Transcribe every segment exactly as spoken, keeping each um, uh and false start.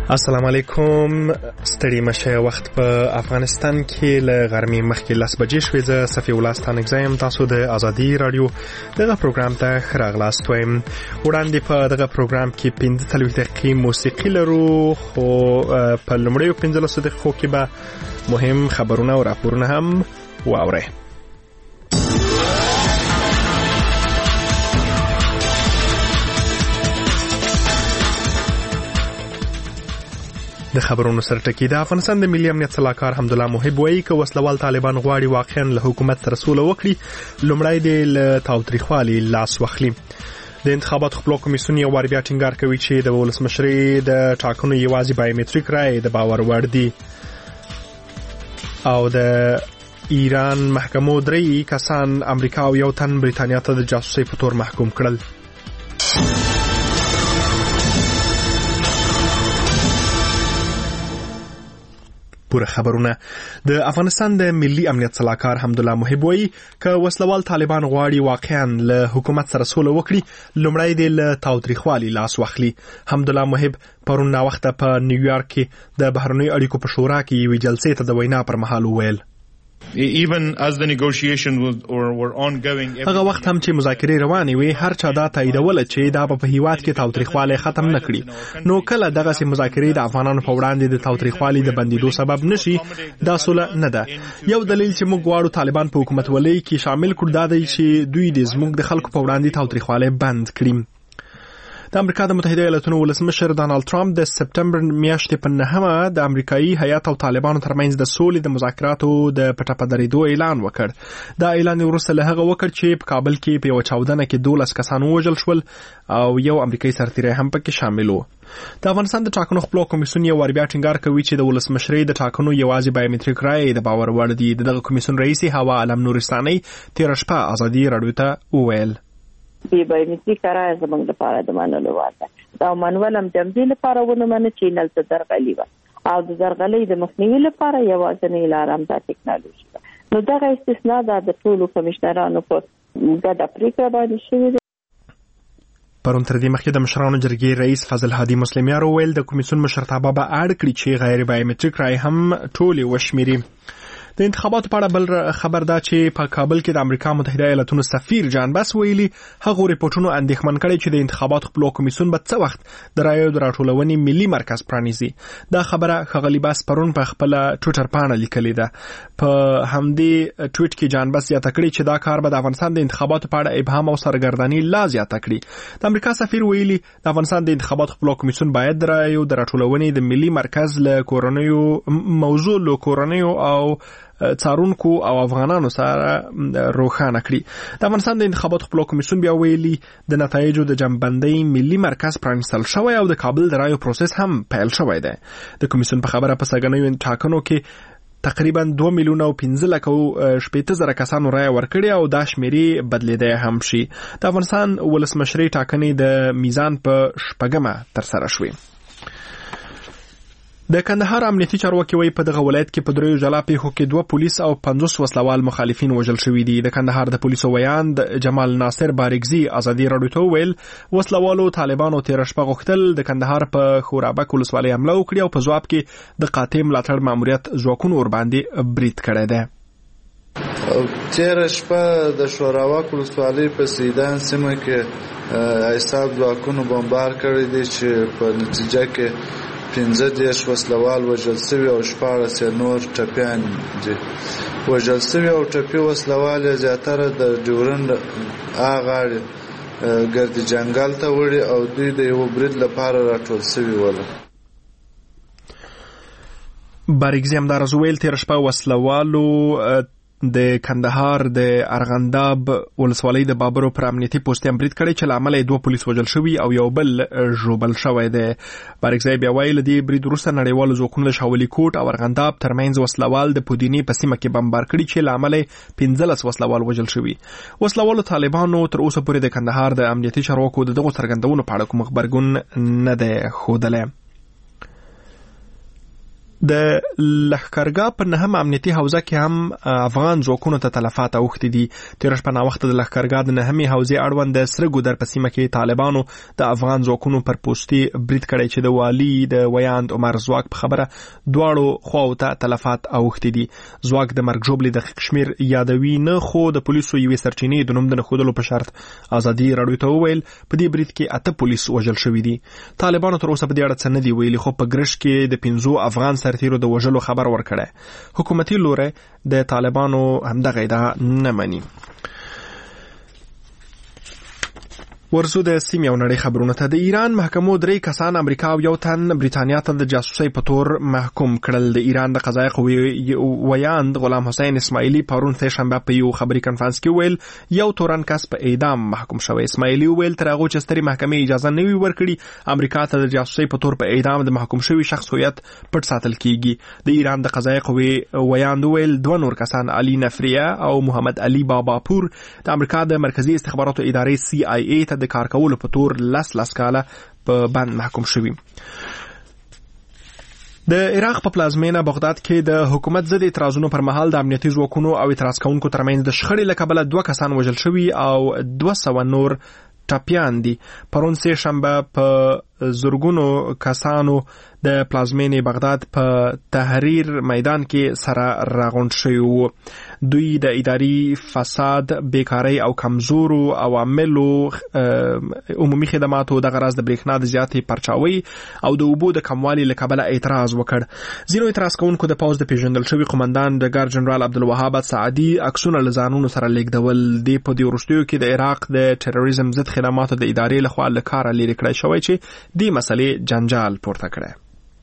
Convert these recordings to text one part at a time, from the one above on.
السلام علیکم. ستړي مشه وخت په افغانستان کې له غرمې مخکې لس بجې شوې. زه صفي الله ستانکزی یم. تاسو د ازادي رادیو دغه پروګرام ته ښه راغلاست وایم. وړاندې په دغه پروګرام کې پنځه څلوېښت دقیقې موسیقي لرو، خو په لومړیو پنځلسو دقیقو کې به مهم خبرونه او راپورونه هم واورئ. د خبرونو سره ټکی. د افغانستان د ملي امنیت صلاحکار حمدالله محب وایي که وسلوال طالبان غواړي واقعا له حکومت سره سوله وکړي، لومړی دې له تاوتریخوالي لاس واخلي. د انتخاباتو خپلواک کمیسیون یو وار بیا ټینګار کوي چې د ولسمشرۍ د ټاکنو یوازې بایومټریک رایې د باور وړ دي، او د ایران محکمو درې کسان امریکا او یو تن بریتانیا ته د جاسوسۍ په تور محکوم کړل. پوره خبرونه. د افغانستان د ملي امنیت صلاحکار حمدالله محب وایي که وسلوال طالبان غواړي واقعا له حکومت سره سوله وکړي، لومړی دې له تاوتریخوالي لاس واخلي. حمدالله محب پرون ناوخته په نیویارک کې د بهرنیو اړیکو په شورا کې یوې جلسې ته د وینا پر مهال وویل Even as the negotiation were, were ongoing, هغه وخت هم چې مذاکرې روانې وي، هر چا دا تاییدوله چې دا په هیواد کې تاوتریخوالی ختم نه کړي. نو کله دغسې مذاکرې د افغانانو په وړاندې د تاوتریخوالي د بندیدو سبب نشي، دا سوله نه ده. یو دلیل چې موږ غواړو طالبان په حکومت ولۍ کې شامل کړو دا دی چې دوی دې زموږ د خلکو په وړاندې تاوتریخوالی بند کړي. د امریکا د متحده ایالاتونو ولسمشر ډانلډ ټرمپ د سپټمبر میاشتې په نهمه د امریکایي هیات او طالبانو ترمنځ د سولې د مذاکراتو د پټه په درېدو اعلان وکړ. دا اعلان وروسته له هغه وکړ چې په کابل کې په یوه چاودنه کې دولس کسان ووژل شول او یو امریکایي سرتیری هم پکې شامل و. د افغانستان د ټاکنو خپلواک کمیسیون یو وار بیا ټینګار کوي چې د ولسمشرۍ د ټاکنو یوازې بایومټریک رایې د باور وړ دي. دغه کمیسیون رئیس هوا علم نورستاني تېره شپه ازادي راډیو ته وویل بی بایومټریک رایې زموږ لپاره د منلو وړ ده. دا منول هم د همدې لپاره ونه منه چې نلته درغلي وه او د درغلۍ د مخنیوي لپاره یوازینۍ لاره هم دا ټکنالوژي ده. نو دغه استثنا دا د ټولو کمشنرانو په ګډه پرېکړه باندې شوې ده. پرون تر دې مخکې د مشرانو جرګې رئیس فضل هادي مسلمیار وویل د کمیسیون مشرتابه به اړ کړي چې غیر بایومټریک رایې هم ټولې وشمیري. د انتخاباتو په اړه بل خبر دا چې په کابل کې د امریکا متحده ایالاتونو سفیر جان بس ویلي هغه ریپورتونو اندېښمن کړي چې د انتخاباتو خپلواک کمیسیون به څه وخت د رایو د راټولونې ملي مرکز پرانیزي. دا خبره ښاغلي بس پرون په خپله ټویټر پاڼه لیکلې ده. په همدې ټویټ کې جان بس زیاته کړي چې دا کار به د افغانستان د انتخاباتو په اړه ابهام او سرګرداني لا زیاته کړي. د امریکا سفیر ویلي د افغانستان د انتخاباتو خپلواک کمیسیون باید د رایو د راټولونې د ملي مرکز له کورنیو موضوع له کورنیو او څارونکو او افغانانو سره روښانه کړي. د افغانستان د انتخاباتو خپلواک کمیسیون بیا ویلي د نتایجو د جمعبندۍ ملي مرکز پرانیستل شوی او د کابل د رایو پروسس هم پیل شوی دی. د کمیسیون په خبره په سږنیو ټاکنو کې تقریبا دوه میلیونه او پنځه لکه او شپېته زره کسانو رایه ورکړې او دا شمیرې بدلېدی هم شي. د افغانستان ولسمشرۍ ټاکنې د میزان په شپږمه ترسره شوې. د کندهار امنیتي چارواکي وایي په دغه ولایت کې په دریو جلا پیښو کې دوه پولیس او پنځوس وسلوال مخالفین وژل شوي دي. د کندهار د پولیسو ویاند جمال ناصر بارګزي ازادي راډیو ته وویل وسلوالو طالبانو تېره شپه غوښتل د کندهار په خورابک ولسوالۍ حمله وکړي او په ځواب کې د قاطع ملاتړ ماموریت ځواکونو ورباندې برید کړی دی. تېره شپه د شوراوک ولسوالۍ په سیدان سیمه کې ایساب ځواکونو بمبار کړی دی چې په نتیجه کې پنځه دېرش وسلوال وژل شوي او شپاړس یې نور ټپیان دي. وژل شوي او ټپي وسلوال یې زیاتره د ډیورنډ آ غاړې ګردي جنګل ته وړي او دوی د یو برید لپاره راټول شوي ول. بارګزي همداراز وویل تېره شپه وسلوالو د کندهار د ارغنداب ولسوالۍ د بابرو پر امنیتي پوستې هم برید کړی چې له امله یې دوه پولیس وژل شوي او یو بل ژوبل شوی دی. بارګزی بیا وایي له دې برید وروسته نړیوالو ځواکونو د شاولي کوټ او ارغنداب ترمنځ وسلوال د پودینې په سیمه کې بمبار کړي چې له امله یې پنځلس وسلوال وژل شوي. وسلوالو طالبانو تر اوسه پورې د کندهار د امنیتي چارواکو د دغو څرګندونو په اړه کوم غبرګون نه دی ښودلی. د لښکرګاه په نهم امنیتي حوزه کې هم افغان ځواکونو ته تلفات اوښتي دي. تېره شپه ناوخته د لښکرګاه د نهمې حوزې اړوند د سره ګودر په سیمه کې طالبانو د افغان ځواکونو پر پوستي برید کړی چې د والي د ویاند عمر ځواک په خبره دواړو خواو ته تلفات اوښتي دي. ځواک د مرګ ژوبلې د کشمیر یادوي نه، خو د پولیسو یوې سرچینې د نوم د نښودلو په شرط ازادي راډیو ته وویل په دې برید کې اته پولیس وژل شوي دي. طالبانو تر اوسه په دې اړه څه نه دي ویلي، خو په ګرش کې د پنځو افغان سرتیرو د وژلو خبر ورکړی. حکومتي لوری د طالبانو همدغه ادعا نه مني. ورزو د سیمې او نړۍ خبرونه ته. د ایران محکمو درې کسان امریکا او یو تن بریتانیا ته د جاسوسۍ په تور محکوم کړل. د ایران د قضایي قوې ویاند غلام حسین اسماعیلي پرون سه شنبه په یو خبري کنفرانس کې ویل یو تورن کس په اعدام محکوم شوی. اسماعیلي ویل تر هغه چې ستري محکمې اجازه نه وي ورکړي امریکا ته د جاسوسۍ په تور په اعدام د محکوم شوی شخص هویت پټ ساتل کیږي. د ایران د قضایي قوې ویاند ویل دوه نور کسان علي نفریه او محمد علي باباپور د امریکا د مرکزی استخباراتو ادارې سی آی ای ته د کار کولو په تور لس لس کاله په بند محکوم شوي. د عراق په پلازمینه بغداد کې د حکومت ضد اعتراضونو پر مهال د امنیتي ځواکونو او اعتراض کوونکو ترمنځ د شخړې له کبله دوه کسان وژل شوي او دوه سوه نور ټپیان دي. پرون سه شنبه په زرګونو کسانو د پلازمینې بغداد په تحریر میدان کې سره راغونډ شوي وو. دوی د اداري فساد، بیکارۍ او کمزورو عواملو، عمومي خدماتو، د غرض د برېښنا د زیاتې پرچاوي او د اوبو د کموالي له کبله اعتراض وکړ. ځینو اعتراض کوونکو د پوځ د پیژندل شوي قومندان ډګر جنرال عبدالوهاب سعدي عکسونه له ځانونو سره لیږدول. دی په دې وروستیو کې د عراق د ټیرریزم ضد خدماتو د ادارې لخوا له کاره لرې کړی شوی چې دې مسلې جنجال پورته کړی.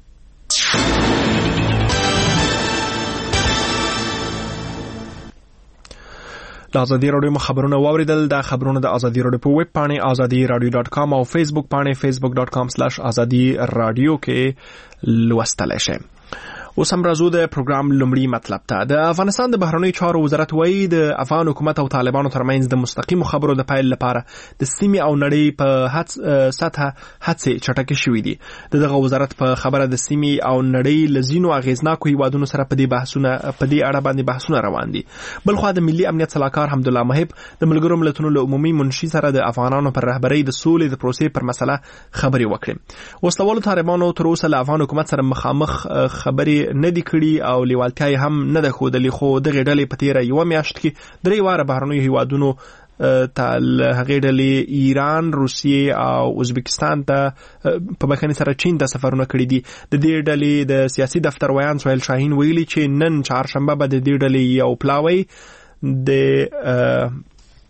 د ازادي راډیو خبرونه واوریدل. دا خبرونه د ازادي راډیو په ویب پاڼې ازادي راډیو ډاټ کام او فیسبوک پاڼې فیسبوک ډاټ کام سلاش ازادي راډیو کې لوستلی شئ. اوس هم راځو د پروګرام لومړی مطلب ته. د افغانستان د بهرنیو چارو وزارت وایي د افغان حکومت او طالبانو ترمنځ د مستقیمو خبرو د پیل لپاره د سیمې او نړۍ په سطحه هڅې چټکې شوې دي. دغه وزارت په خبره د سیمې او نړۍ له ځینو اغیزناکو هیوادونو سره په دې بحثونه په دې اړه باندې بحثونه روان دي. بلخوا د ملي امنیت صلاحکار حمدالله محب د ملګرو ملتونو له عمومي منشي سره د افغانانو پر رهبرۍ د سولې د پروسې پر مسله خبرې وکړې. وسلوالو طالبانو تر اوسه له افغان حکومت سره مخامخ خبرې نه دي کړي او لیوالتیا یې هم نه ده ښودلې، خو دغې ډلې په تېره یوه میاشت کې درې واره بهرنیو هیوادونو ته له هغې ډلې ایران، روسیې او ازبکستان ته په بخښنې سره چین ته سفرونه کړي دي. د دې ډلې د سیاسي دفتر ویان سهیل شاهین ویلي چې نن چهارشنبه به د دې ډلې یو پلاوی د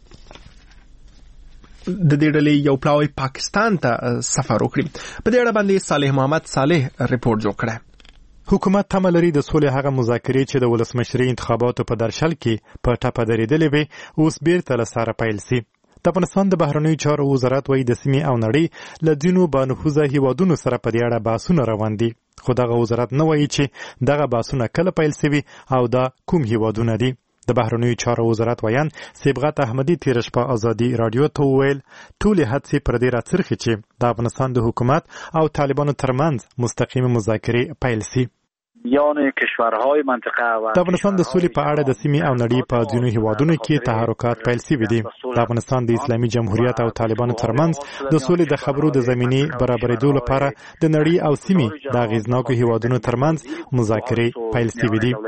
د دې ډلې یو پلاوی پاکستان ته سفر وکړي. په دې اړه باندې صالح محمد صالح رپورټ جوړ کړی. حکومت تمه لري د سولې هغه مذاکرې چې د ولسمشرۍ انتخاباتو په درشل کې په ټپه درېدلې وي اوس بیرته له سره پیل سي. د افغانستان د بهرنیو چارو وزارت وایي د سیمې او نړۍ له ځینو بانفوذه هیوادونو سره په دې اړه بحثونه روان دي، خو دغه وزارت نه وایي چې دغه بحثونه کله پیل سوي او دا کوم هیوادونه دي. د بهرنیو چارو وزارت ویان صبغت احمدي تېره شپه ازادي راډیو ته وویل ټولې هڅې پر دې راڅرخي چې د افغانستان د حکومت او طالبانو ترمنځ مستقیم مذاکرې پیل سي. میان کشورهای منطقه و د افغانستان د سولې په اړه د سیمې او نړۍ په ځینو هیوادونو کې تحرکات پیل شوي دي. د افغانستان د اسلامي جمهوریت او طالبانو ترمنځ د سولې د خبرو د زمینې برابرېدو لپاره د نړۍ او سیمې د اغیزناکو هیوادونو ترمنځ مذاکرې پیل شوي دي.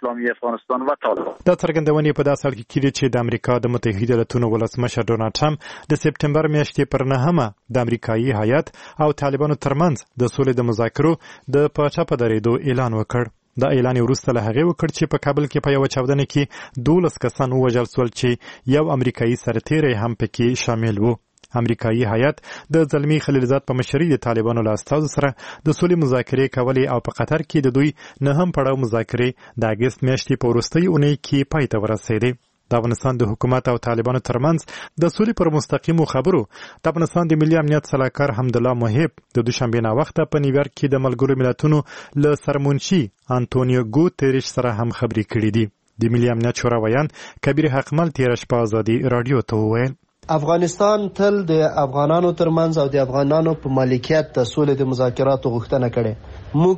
دا څرګندونې په داسې حال کې کېږي چې د امریکا د متحده ایالاتونو ولسمشر ډونالډ ټرمپ د سپټمبر میاشتې پر نهمه د امریکایي هیات او طالبانو ترمنځ د سولې د مذاکرو د په ټپه درېدو اعلان وکړ. دا اعلان وروسته له هغې وکړ چې په کابل کې په یوه چاودنه کې دولس کسان ووژل سول چې یو امریکایي سرتیری هم پکې شامل و. امریکایي هیات د زلمي خلیلزاد په مشرۍ د طالبانو له استازو سره د سولې مذاکرې کولې او په قطر کې د دوی نهم پړاو مذاکرې د اګست میاشتې په وروستۍ اونۍ کې پای ته ورسېدې. د افغانستان د حکومت او طالبانو ترمنځ د سولې پر مستقیمو خبرو د افغانستان د ملي امنیت صلاحکار حمدالله محب د دوشنبې ناوخته په نیویارک کې د ملګرو ملتونو له سرمنشي انټونیو ګوتریش سره هم خبرې کړې دي. د ملي امنیت شورا ویان کبیر حقمل تېره شپه ازادي راډیو ته وویل افغانستان تل د افغانانو ترمنځ او د افغانانو په مالکیت د سولې د مذاکراتو غوښتنه کړې. موږ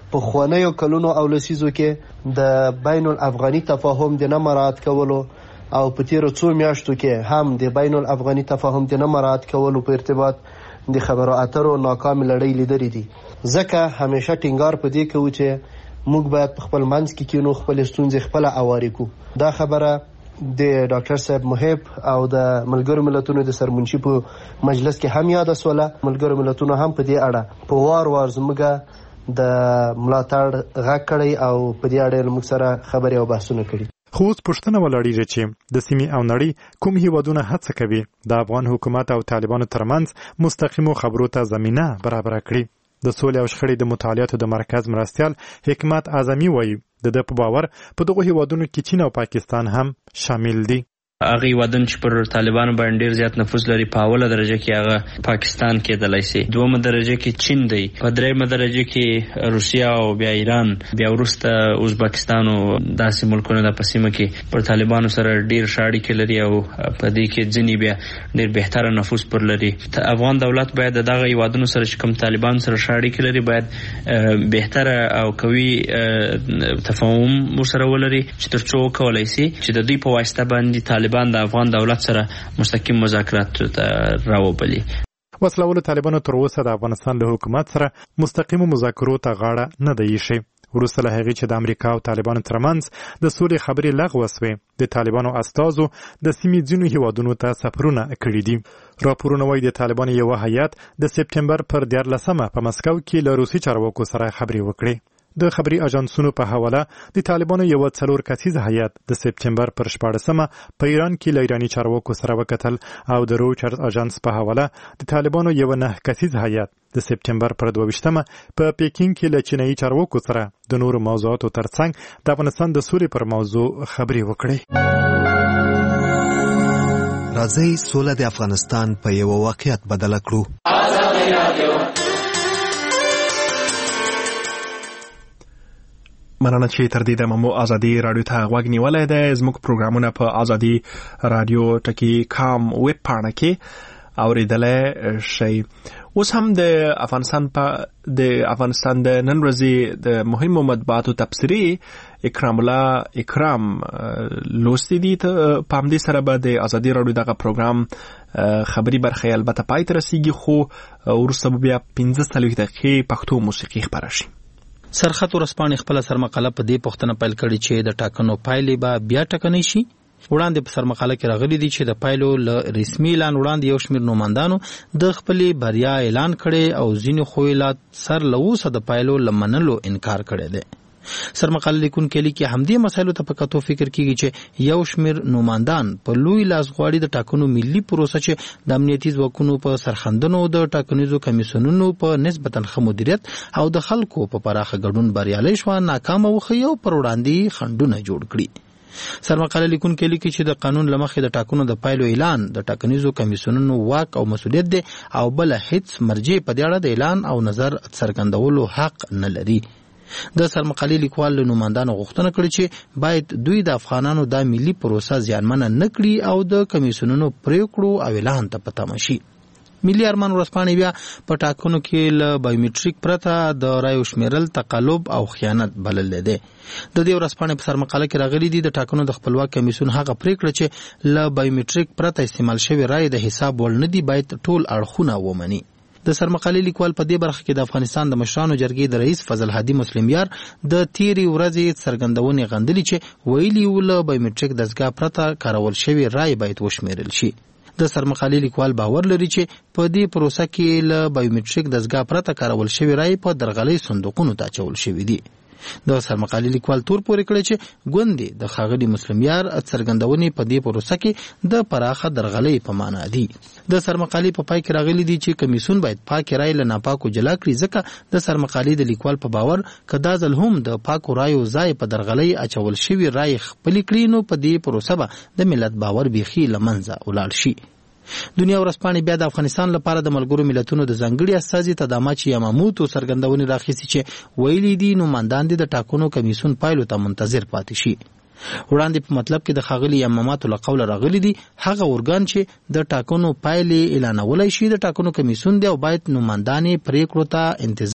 په خوانیو کلونو او لسیزو کې د بین الافغاني تفاهم د نه مراعات کولو او په تیرو څو میاشتو کې هم د بین الافغاني تفاهم د نه مراعات کولو په ارتباط د خبرو اترو ناکام لړۍ لیدلې دي. ځکه همیشه ټینګار په دې کوو چې موږ باید په خپل منځ کې کینو، خپل ستونزې خپل اوارې کو. دا خبره د ډاکټر صاحب محب او د ملګرو ملتونو د سرمنشي په مجلس کې هم یاد سوله. ملګرو ملتونو هم په دې اړه په وار وار زموږ د ملاتړ غږ کړی او په دې اړه موږ سره خبرې او بحثونه کړي. خو اوس پوښتنه ولاړیږي چې د سیمې او نړۍ کوم هیوادونه هڅه کوي د افغان حکومت او طالبانو ترمنځ مستقیمو خبرو ته زمینه برابر کړي. د سولې او شخړې د مطالعاتو د مرکز مرستیال حکمت اعظمي وایي د ده په باور په دغو هیوادونو کې چین او پاکستان هم شامل دي. هغه ودان چې پر طالبانو باندې ډیر زیات نفوذ لري په اوله درجه کې هغه پاکستان کې دلای شي، دومره درجه کې چین دی، په دریمه درجه کې روسیا او بیا ایران، بیا ورسته ازبکستان او داسې ملکونه د پسیمه کې پر طالبانو سره ډیر شاړي کې لري او په دې کې ځنی بیا ډیر بهتره نفوذ پر لري. افغان دولت باید دغه یوادونو سره چې کوم طالبان سره شاړي کې لري باید بهتره او قوي تفاهم ورسره ولري چې ترڅو کولای شي چې د دوی په واسطه باندې طالبان د افغان دولت سره مستقیم مذاکرات راوبلي. وسلهوالو طالبانو تر اوسه د افغانستان له حکومت سره مستقیمو مذاکرو ته غاړه نه دی ایښې. وروسته له هغې چې د امریکا او طالبانو ترمنځ د سولې خبرې لغوه سوې، د طالبانو استازو د سیمې ځینو هیوادونو ته سفرونه کړي دي. راپورونه وایي د طالبانو یوه هیات د سپتمبر پر دیارلسمه په مسکو کې له روسي چارواکو سره خبرې وکړې. د خبري اژانسونو په حواله د طالبانو یو څلور کسیز هیات د سپتمبر پر شپاړسمه په ایران کې له ایراني چارواکو سره وکتل او د رویټرز اژانس په حواله د طالبانو یو نه کسیز هیات د سپتمبر پر دوه ویشتمه په پیکینګ کې له چینایي چارواکو سره د نورو موضوعاتو ترڅنګ د افغانستان د سولې پر موضوع خبرې وکړې. راځئ سوله د افغانستان په یو واقعیت بدل کړو. مننه چې تر دې دمه مو ازادي رادیو ته غوږ نیولی دی. زموږ پروګرامونه په ازادي رادیو ټکی کام ویب پاڼه کې اوریدلی شئ. اوس هم د افغانستان په د افغانستان د نن ورځې د مهمو مطبوعاتو تبصرې اکرام الله اکرام لوستي دي. په همدې سره به د ازادي رادیو دغه پروګرام خبري برخه البته پای ته رسیږي، خو وروسته به بیا پنځه څلوېښت دقیقې پښتو موسیقي خپره شي. سرخط ورځپاڼې خپله سرمقاله په دې پوښتنه پیل کړې چې د ټاکنو پایلې به بیا ټاکنې شي. وړاندې په سرمقاله کې راغلي دي چې د پایلو له رسمي اعلان وړاندې یو شمېر نوماندانو د خپلې بریا اعلان کړی او ځینو خو یې سر له اوسه د پایلو له منلو انکار کړی دی. سرمقاله لیکونکي لیکي همدې مسایلو ته په کتو فکر کیږي چې یو شمېر نوماندان په لوی لاس غواړي د ټاکنو ملي پروسه چې د امنیتي ځواکونو په سرخندنو د ټاکنیزو کمیسیونونو په نسبتا ښه مدیریت او د خلکو په پراخه ګډون بریالۍ شوه ناکامه وښیي او پر وړاندې خنډونه جوړ کړي. سرمقاله لیکونکي لیکي چې د قانون له مخې د ټاکنو د پایلو اعلان د ټاکنیزو کمیسیونونو واک او مسؤلیت دی او بله هیڅ مرجع په دې اړه د اعلان او نظر څرګندولو حق نه لري. د سرمقالې لیکوال له نوماندانو غوښتنه کړې چې باید دوی د افغانانو دا ملي پروسه زیانمنه نه کړي او د کمیسیونونو پریکړو او اعلان ته په تمه شي. ملي ارمان ورځپاڼې بیا په ټاکنو کې له بایومټریک پرته د رایو شمیرل تقلب او خیانت بللی دی. د دې ورځپاڼې په سرمقاله کې راغلي دي د ټاکنو د خپلواک کمیسیون هغه پریکړه چې له بایومټریک پرته استعمال شوې رایې د حساب وړ نه دي باید ټول اړخونه ومني. د سرمقالې لیکوال په دې برخه کې د افغانستان د مشرانو جرګې د رئیس فضل هادي مسلمیار د تیرې ورځې څرګندونې غندلې چې ویلي و له بایومټریک دستګاه پرته کارول شوې رایې باید وشمیرل شي. د سرمقالې لیکوال باور لري چې په دې پروسه کې له بایومټریک دستګاه پرته کارول شوې رایې په درغلۍ صندوقونو ته اچول شوې دي. د سرمقالې لیکوال تور پورې کړی چې ګوندې د ښاغلي مسلمیار څرګندونې په دې پروسه کې د پراخه درغلۍ په معنا دي. د سرمقالې په پای کې راغلي دي چې کمیسیون باید پاکې رایې له ناپاکو جلا کړي، ځکه د سرمقالې د لیکوال په باور که دا ځل هم د پاکو رایو ځای په درغلۍ اچول شوي رایې خپلې کړي نو په دې پروسه به د ملت باور بیخي له منځه ولاړ شي. دنیا ورځپاڼې بیا د افغانستان لپاره د ملګرو ملتونو د ځانګړي استازي تداماچي یاماموتو څرګندونې راخیستې چې ویلي دي نوماندان دي د ټاکنو کمیسیون پایلو ته منتظر پاتې شي. وړاندې په مطلب کې د ښاغلي یاماماتو له قوله راغلي دي هغه ارګان چې د ټاکنو پایلې اعلانولی شي د ټاکنو کمیسیون دی او باید نوماندان یې پریکړو ته انتظار